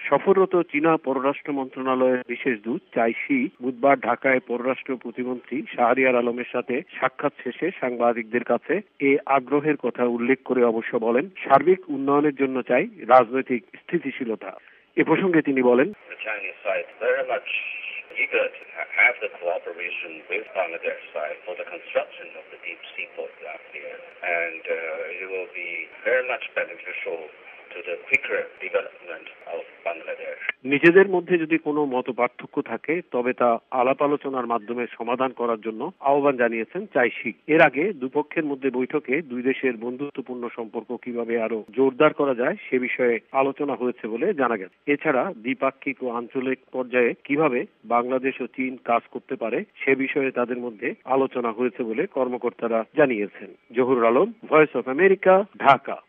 সফররত চীনা পররাষ্ট্র মন্ত্রণালয়ের বিশেষ দূত চাই শি বুধবার ঢাকায় পররাষ্ট্র প্রতিমন্ত্রী শাহরিয়ার আলমের সাথে সাক্ষাৎ শেষে সাংবাদিকদের কাছে এ আগ্রহের কথা উল্লেখ করে অবশ্য বলেন, সার্বিক উন্নয়নের জন্য চাই রাজনৈতিক স্থিতিশীলতা। এ প্রসঙ্গে তিনি বলেন, eager to have the cooperation with Bangladesh side for the construction of the deep seaport here, and it will be very much beneficial to the quicker development of Bangladesh. নিজেদের মধ্যে যদি কোনো মতপার্থক্য থাকে তবে তা আলাপ আলোচনার মাধ্যমে সমাধান করার জন্য আহ্বান জানিয়েছেন চাই শি। এর আগে দুপক্ষের মধ্যে বৈঠকে দুই দেশের বন্ধুত্বপূর্ণ সম্পর্ক কিভাবে আরো জোরদার করা যায় সে বিষয়ে আলোচনা হয়েছে বলে জানা গেছে। এছাড়া দ্বিপাক্ষিক ও আঞ্চলিক পর্যায়ে কিভাবে বাংলাদেশ ও চীন কাজ করতে পারে সে বিষয়ে তাদের মধ্যে আলোচনা হয়েছে বলে কর্মকর্তারা জানিয়েছেন। Zahurul Alam, voice of America, Dhaka.